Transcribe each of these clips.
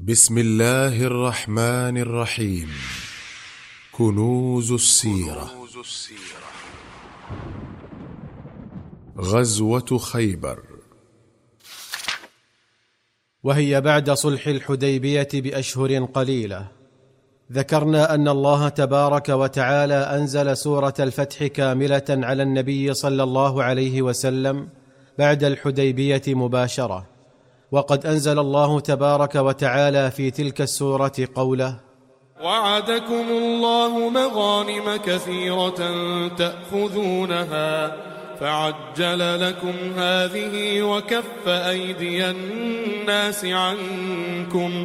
بسم الله الرحمن الرحيم. كنوز السيرة. غزوة خيبر، وهي بعد صلح الحديبية بأشهر قليلة. ذكرنا أن الله تبارك وتعالى أنزل سورة الفتح كاملة على النبي صلى الله عليه وسلم بعد الحديبية مباشرة، وقد أنزل الله تبارك وتعالى في تلك السورة قوله: وعدكم الله مغانم كثيرة تأخذونها فعجل لكم هذه وكف أيدي الناس عنكم.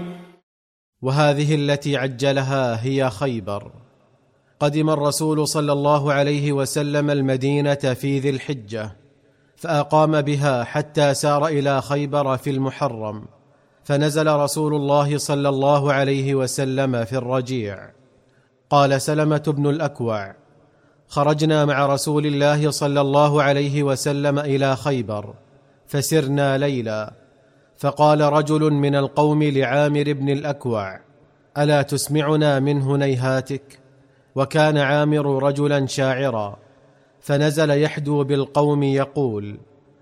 وهذه التي عجلها هي خيبر. قدم الرسول صلى الله عليه وسلم المدينة في ذي الحجة، فأقام بها حتى سار إلى خيبر في المحرم، فنزل رسول الله صلى الله عليه وسلم في الرجيع. قال سلمة بن الأكوع: خرجنا مع رسول الله صلى الله عليه وسلم إلى خيبر، فسرنا ليلا، فقال رجل من القوم لعامر بن الأكوع: ألا تسمعنا من هنيهاتك؟ وكان عامر رجلا شاعرا، فنزل يحدو بالقوم يقول: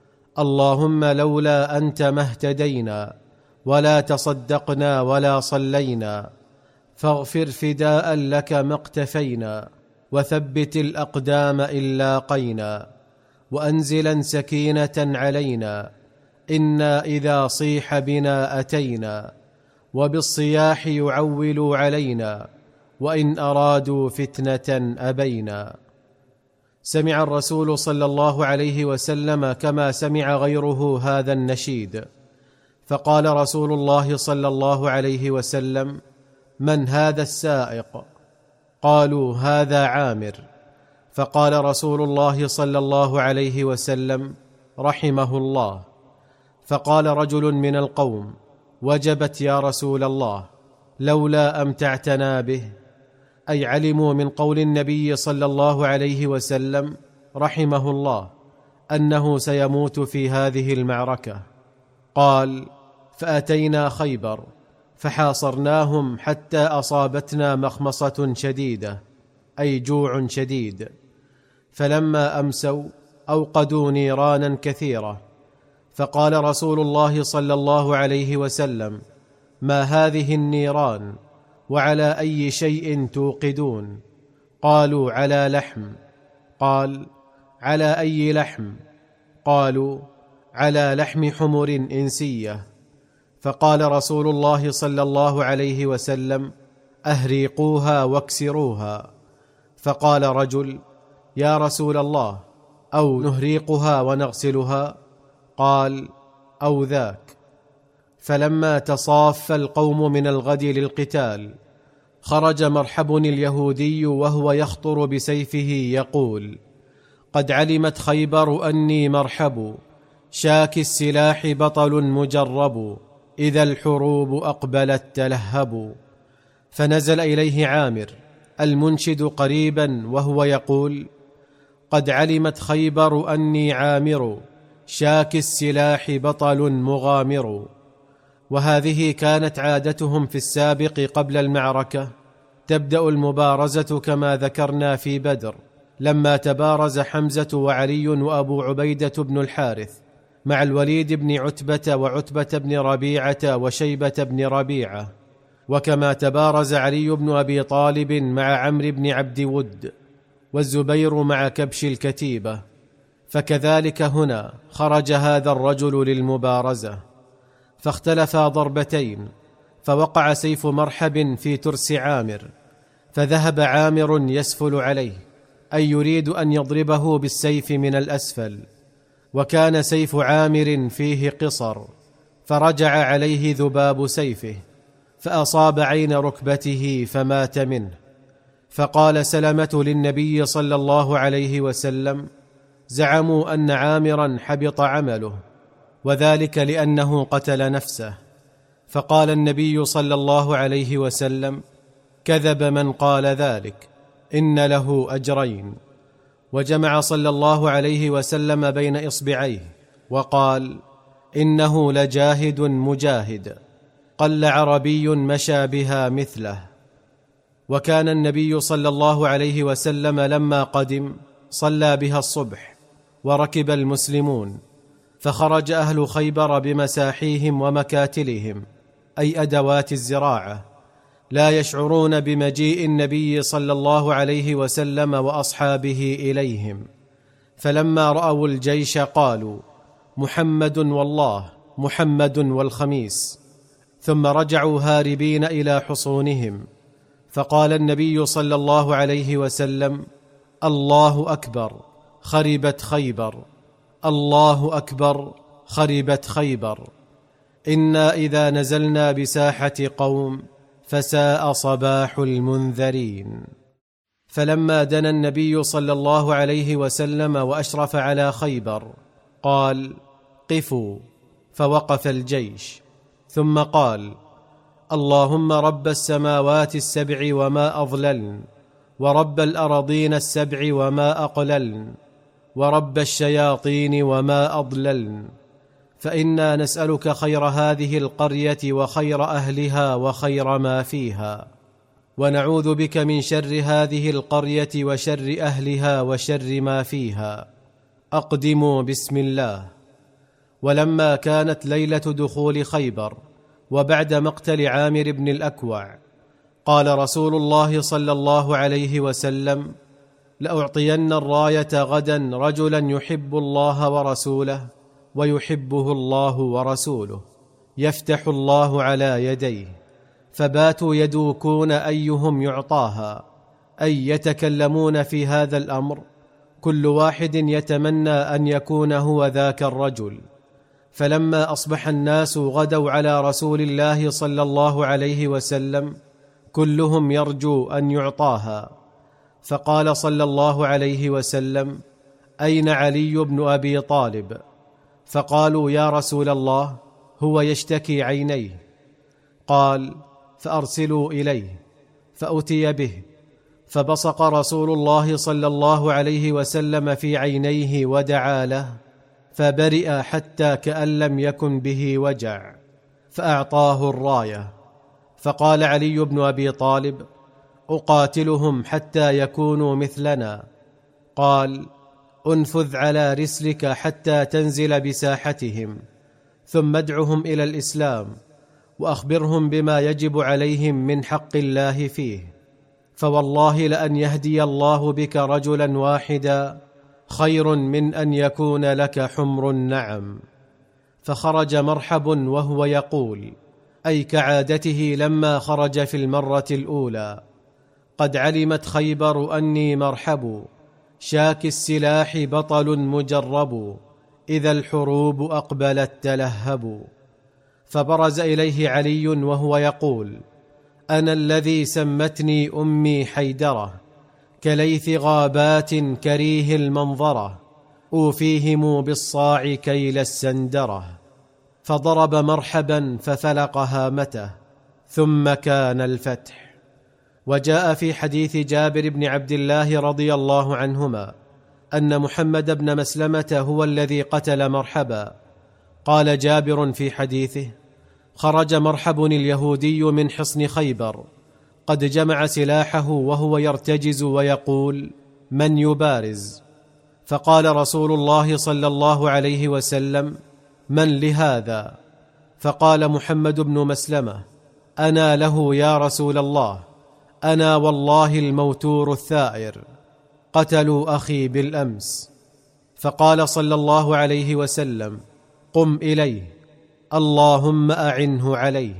اللهم لولا أنت ما اهتدينا ولا تصدقنا ولا صلينا، فاغفر فداء لك ما اقتفينا، وثبت الأقدام إن لاقينا، وأنزلا سكينة علينا، إنا إذا صيح بنا أتينا، وبالصياح يعولوا علينا، وإن أرادوا فتنة أبينا. سمع الرسول صلى الله عليه وسلم كما سمع غيره هذا النشيد، فقال رسول الله صلى الله عليه وسلم: من هذا السائق؟ قالوا: هذا عامر. فقال رسول الله صلى الله عليه وسلم: رحمه الله. فقال رجل من القوم: وجبت يا رسول الله، لولا أمتعتنا به. أي علموا من قول النبي صلى الله عليه وسلم رحمه الله أنه سيموت في هذه المعركة. قال: فأتينا خيبر فحاصرناهم حتى أصابتنا مخمصة شديدة، أي جوع شديد، فلما أمسوا أوقدوا نيرانا كثيرة، فقال رسول الله صلى الله عليه وسلم: ما هذه النيران؟ وعلى أي شيء توقدون؟ قالوا: على لحم. قال: على أي لحم؟ قالوا: على لحم حمر إنسية. فقال رسول الله صلى الله عليه وسلم: أهريقوها واكسروها. فقال رجل: يا رسول الله، أو نهريقها ونغسلها؟ قال: أو ذاك. فلما تصاف القوم من الغد للقتال، خرج مرحب اليهودي وهو يخطر بسيفه يقول: قد علمت خيبر أني مرحب، شاك السلاح بطل مجرب، إذا الحروب أقبلت تلهب. فنزل إليه عامر المنشد قريبا وهو يقول: قد علمت خيبر أني عامر، شاك السلاح بطل مغامر. وهذه كانت عادتهم في السابق قبل المعركة. تبدأ المبارزة كما ذكرنا في بدر، لما تبارز حمزة وعلي وأبو عبيدة بن الحارث مع الوليد بن عتبة وعتبة بن ربيعة وشيبة بن ربيعة، وكما تبارز علي بن أبي طالب مع عمرو بن عبد ود، والزبير مع كبش الكتيبة. فكذلك هنا خرج هذا الرجل للمبارزة، فاختلفا ضربتين، فوقع سيف مرحب في ترس عامر، فذهب عامر يسفل عليه، أي يريد أن يضربه بالسيف من الأسفل، وكان سيف عامر فيه قصر، فرجع عليه ذباب سيفه فأصاب عين ركبته فمات منه. فقال سلمة للنبي صلى الله عليه وسلم: زعموا أن عامرا حبط عمله، وذلك لأنه قتل نفسه. فقال النبي صلى الله عليه وسلم: كذب من قال ذلك، إن له أجرين. وجمع صلى الله عليه وسلم بين إصبعيه وقال: إنه لجاهد مجاهد. قل عربي مشى بها مثله. وكان النبي صلى الله عليه وسلم لما قدم صلى بها الصبح، وركب المسلمون، فخرج أهل خيبر بمساحيهم ومكاتلهم، أي أدوات الزراعة، لا يشعرون بمجيء النبي صلى الله عليه وسلم وأصحابه إليهم. فلما رأوا الجيش قالوا: محمد والله، محمد والخميس. ثم رجعوا هاربين إلى حصونهم. فقال النبي صلى الله عليه وسلم: الله أكبر، خربت خيبر، الله أكبر، خربت خيبر. إنا إذا نزلنا بساحة قوم فساء صباح المنذرين. فلما دنا النبي صلى الله عليه وسلم وأشرف على خيبر قال: قفوا. فوقف الجيش، ثم قال: اللهم رب السماوات السبع وما أضللن، ورب الأراضين السبع وما أقللن، ورب الشياطين وما أضللن، فإنا نسألك خير هذه القرية وخير أهلها وخير ما فيها، ونعوذ بك من شر هذه القرية وشر أهلها وشر ما فيها. أقدموا بسم الله. ولما كانت ليلة دخول خيبر وبعد مقتل عامر بن الأكوع، قال رسول الله صلى الله عليه وسلم: لأعطين الراية غدا رجلا يحب الله ورسوله ويحبه الله ورسوله، يفتح الله على يديه. فباتوا يدوكون أيهم يعطاها، أي يتكلمون في هذا الأمر، كل واحد يتمنى أن يكون هو ذاك الرجل. فلما أصبح الناس غدوا على رسول الله صلى الله عليه وسلم كلهم يرجو أن يعطاها. فقال صلى الله عليه وسلم: أين علي بن أبي طالب؟ فقالوا: يا رسول الله، هو يشتكي عينيه. قال: فأرسلوا إليه. فأتي به، فبصق رسول الله صلى الله عليه وسلم في عينيه ودعا له، فبرئ حتى كأن لم يكن به وجع، فأعطاه الراية. فقال علي بن أبي طالب: أقاتلهم حتى يكونوا مثلنا. قال: أنفذ على رسلك حتى تنزل بساحتهم، ثم ادعهم إلى الإسلام، وأخبرهم بما يجب عليهم من حق الله فيه، فوالله لأن يهدي الله بك رجلا واحدا خير من أن يكون لك حمر النعم. فخرج مرحب وهو يقول، أي كعادته لما خرج في المرة الأولى: قد علمت خيبر أني مرحب، شاك السلاح بطل مجرب، إذا الحروب أقبلت تلهب. فبرز إليه علي وهو يقول: أنا الذي سمتني أمي حيدرة، كليث غابات كريه المنظرة، أوفيهم بالصاع كيل السندرة. فضرب مرحبا ففلق هامته، ثم كان الفتح. وجاء في حديث جابر بن عبد الله رضي الله عنهما أن محمد بن مسلمة هو الذي قتل مرحبا. قال جابر في حديثه: خرج مرحب اليهودي من حصن خيبر قد جمع سلاحه وهو يرتجز ويقول: من يبارز؟ فقال رسول الله صلى الله عليه وسلم: من لهذا؟ فقال محمد بن مسلمة: أنا له يا رسول الله، أنا والله الموتور الثائر، قتلوا أخي بالأمس. فقال صلى الله عليه وسلم: قم إليه، اللهم أعنه عليه.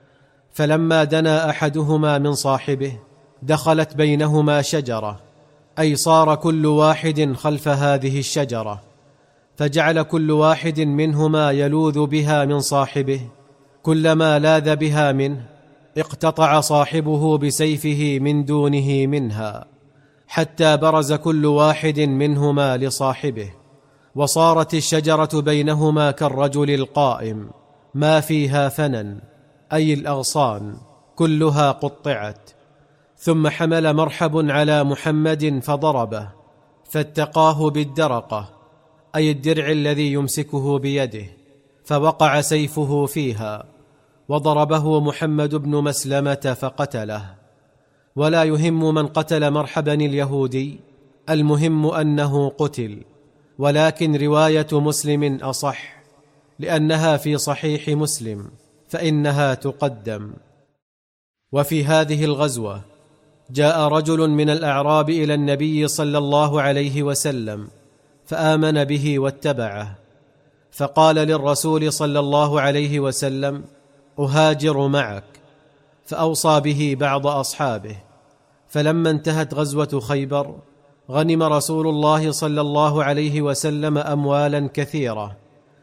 فلما دنا أحدهما من صاحبه دخلت بينهما شجرة، أي صار كل واحد خلف هذه الشجرة، فجعل كل واحد منهما يلوذ بها من صاحبه، كلما لاذ بها منه اقتطع صاحبه بسيفه من دونه منها، حتى برز كل واحد منهما لصاحبه، وصارت الشجرة بينهما كالرجل القائم، ما فيها فنن، أي الأغصان، كلها قطعت. ثم حمل مرحب على محمد فضربه، فاتقاه بالدرقة، أي الدرع الذي يمسكه بيده، فوقع سيفه فيها، وضربه محمد بن مسلمة فقتله. ولا يهم من قتل مرحبا اليهودي، المهم أنه قتل. ولكن رواية مسلم أصح، لأنها في صحيح مسلم، فإنها تقدم. وفي هذه الغزوة جاء رجل من الأعراب إلى النبي صلى الله عليه وسلم فآمن به واتبعه، فقال للرسول صلى الله عليه وسلم: أهاجر معك، فأوصى به بعض أصحابه. فلما انتهت غزوة خيبر غنم رسول الله صلى الله عليه وسلم أموالا كثيرة،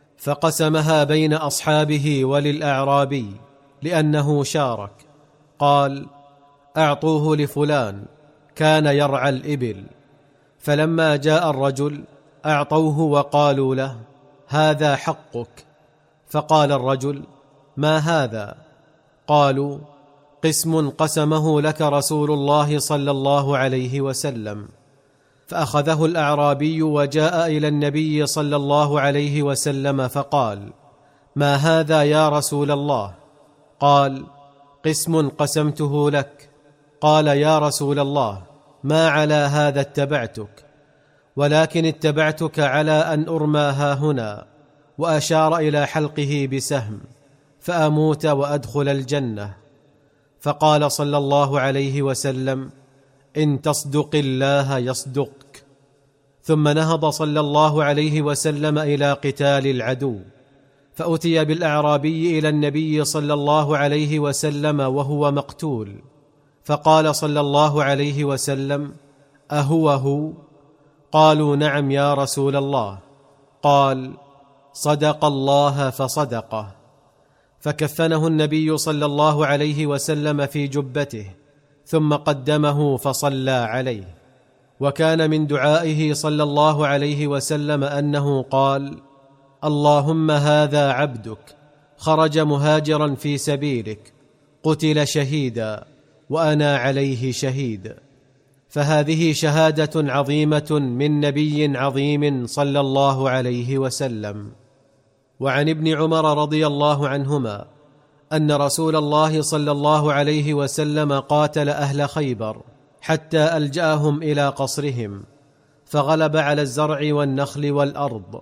فقسمها بين أصحابه وللأعرابي لأنه شارك. قال: أعطوه لفلان كان يرعى الإبل. فلما جاء الرجل أعطوه وقالوا له: هذا حقك. فقال الرجل: ما هذا؟ قالوا: قسم قسمه لك رسول الله صلى الله عليه وسلم. فأخذه الأعرابي وجاء إلى النبي صلى الله عليه وسلم فقال: ما هذا يا رسول الله؟ قال: قسم قسمته لك. قال: يا رسول الله، ما على هذا اتبعتك، ولكن اتبعتك على أن أرمى هاهنا، وأشار إلى حلقه بسهم، فأموت وأدخل الجنة. فقال صلى الله عليه وسلم: إن تصدق الله يصدقك. ثم نهض صلى الله عليه وسلم إلى قتال العدو، فأتي بالأعرابي إلى النبي صلى الله عليه وسلم وهو مقتول، فقال صلى الله عليه وسلم: أهو هو؟ قالوا: نعم يا رسول الله. قال: صدق الله فصدقه. فكفنه النبي صلى الله عليه وسلم في جبته، ثم قدمه فصلى عليه. وكان من دعائه صلى الله عليه وسلم أنه قال: اللهم هذا عبدك خرج مهاجرا في سبيلك، قتل شهيدا، وأنا عليه شهيد. فهذه شهادة عظيمة من نبي عظيم صلى الله عليه وسلم. وعن ابن عمر رضي الله عنهما أن رسول الله صلى الله عليه وسلم قاتل أهل خيبر حتى ألجأهم إلى قصرهم، فغلب على الزرع والنخل والأرض،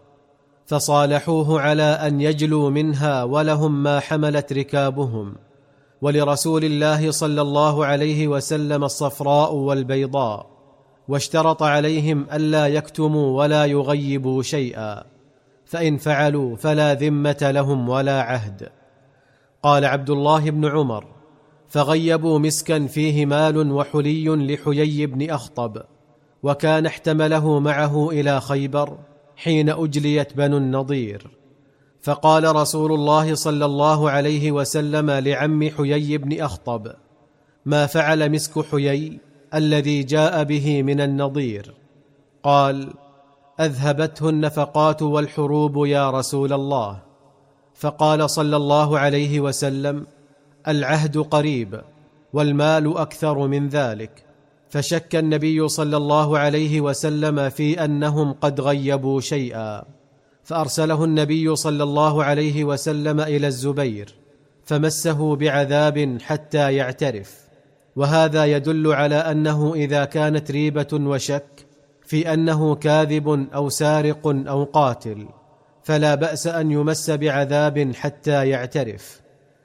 فصالحوه على أن يجلوا منها ولهم ما حملت ركابهم، ولرسول الله صلى الله عليه وسلم الصفراء والبيضاء، واشترط عليهم ألا يكتموا ولا يغيبوا شيئا، فإن فعلوا فلا ذمة لهم ولا عهد. قال عبد الله بن عمر: فغيبوا مسكا فيه مال وحلي لحيي بن أخطب، وكان احتمله معه إلى خيبر حين أجليت بنو النضير. فقال رسول الله صلى الله عليه وسلم لعم حيي بن أخطب: ما فعل مسك حيي الذي جاء به من النضير؟ قال: أذهبته النفقات والحروب يا رسول الله. فقال صلى الله عليه وسلم: العهد قريب، والمال أكثر من ذلك. فشك النبي صلى الله عليه وسلم في أنهم قد غيبوا شيئا، فأرسله النبي صلى الله عليه وسلم إلى الزبير، فمسه بعذاب حتى يعترف. وهذا يدل على أنه إذا كانت ريبة وشك في أنه كاذب أو سارق أو قاتل، فلا بأس أن يمس بعذاب حتى يعترف.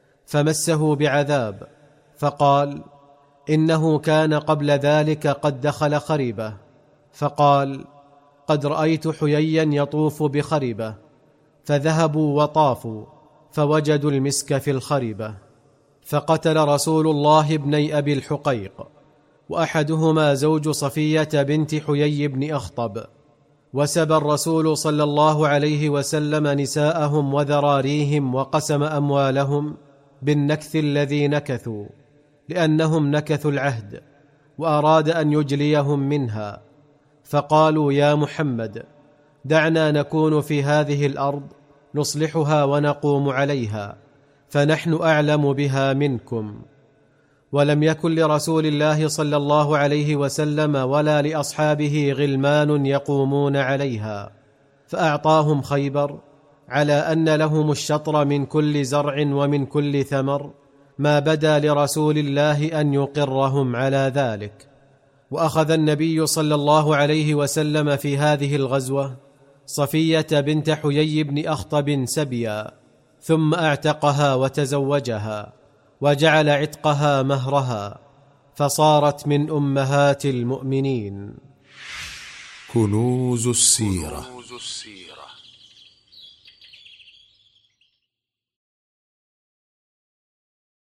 فمسه بعذاب، فقال: إنه كان قبل ذلك قد دخل خريبة. فقال: قد رأيت حييا يطوف بخريبة. فذهبوا وطافوا فوجدوا المسك في الخريبة. فقتل رسول الله ابني أبي الحقيق، وأحدهما زوج صفية بنت حيي بن أخطب. وسبى الرسول صلى الله عليه وسلم نساءهم وذراريهم، وقسم أموالهم بالنكث الذي نكثوا، لأنهم نكثوا العهد، وأراد أن يجليهم منها. فقالوا: يا محمد، دعنا نكون في هذه الأرض نصلحها ونقوم عليها، فنحن أعلم بها منكم. ولم يكن لرسول الله صلى الله عليه وسلم ولا لأصحابه غلمان يقومون عليها، فأعطاهم خيبر على ان لهم الشطر من كل زرع ومن كل ثمر، ما بدا لرسول الله ان يقرهم على ذلك. واخذ النبي صلى الله عليه وسلم في هذه الغزوه صفيه بنت حيي بن اخطب سبيا، ثم اعتقها وتزوجها وجعل عتقها مهرها، فصارت من امهات المؤمنين. كنوز السيرة.